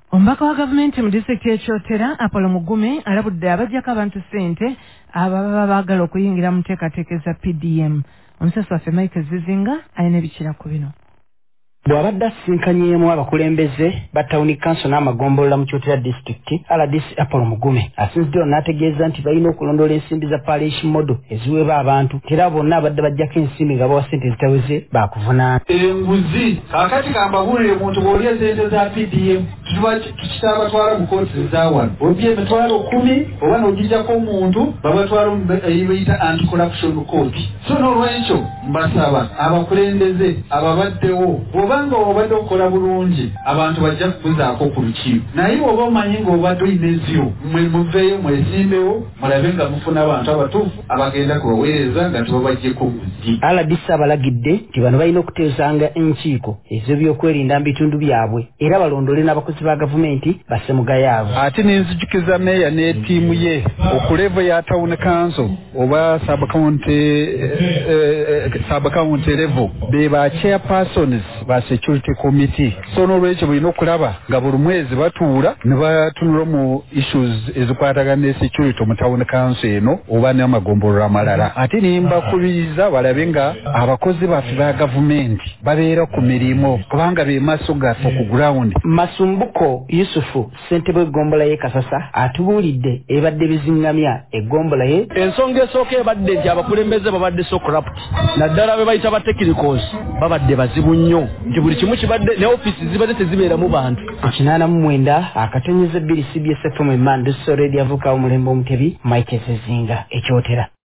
Omubaka wa gavumenti mu disitulikiti y'Ekyotera Apollo Mugume alabudde abaggyako abantu ssente ababa baagala okuyingira mu nteekateeka za PDM. Omusasi waffe Mike Zizinga alina ebikira ku bino. Bw'abadde asinkanyeemu abakulembeze ba Town Council n'amagombolola mu Kyotera District, RDC Apollo Mugume asinziddeyo n'ategeeza nti balina okulondoola ensimbi za palliation model eziweebwa abantu, era bonna abadde bajjako ensimbi nga bawa ssente zitaweze baakuvunaana. Enguzi kaakati kambabuulire omuntu bw'olya ssente za PDM tukitabatwala mu kooti ezawano obye emitwalo 10 oba n'ogijjako omuntu babatwala eyita anti-corruption court. So n'olwekyo mbasaba abakulembeze ababaddewo bw'obanga obadde okola bulungi abantu bajja kukuzaako ku lukiiko, naye oba omanyi ng'obadde olina ezyo mwe muveeyo mwesimbewo mulabe nga mufuna abantu abatuufu abagenda kubaweereza nga tebabaggyeko nguzi. RDC abalagidde nti bano balina okuteesanga enkiiko ez'ebyokwerinda mu bitundu byabwe era balondole n'abakozi ba gavumenti basse mu gayaabwe. Ate n'enzijukiza meeya ne ttiimu ye okulevo ya Town Council oba sub-county level be ba chairpersons ba security committee. So n'olwekyo bulina okulaba nga buli mwezi batuula ne batunula mu issues ezikwatagana ne security mu Town Council eno oba n'amagombolola amalala. Ate nimbakubiriza balabe nga abakozi baffe ba gavumenti babeera ku mirimu kubanga be maaso gaffe ku ground. Masumbuko Yusufu ssentebe w'eggombola y'e Kasasa atubuulidde ebadde bizingamya eggombola ye. Ensonga esooka ebadde nti abakulembeze babadde so corrupt, naddala be bayita ba technicals babadde bazibu nnyo nti buli kimu kibadde ne ofiisi zibadde tezibeeramu bantu. 89 akatonyeza 2 CBS FM Mandu Soredi avuka omulembe omutebi Mike Zizinga Ekyotera.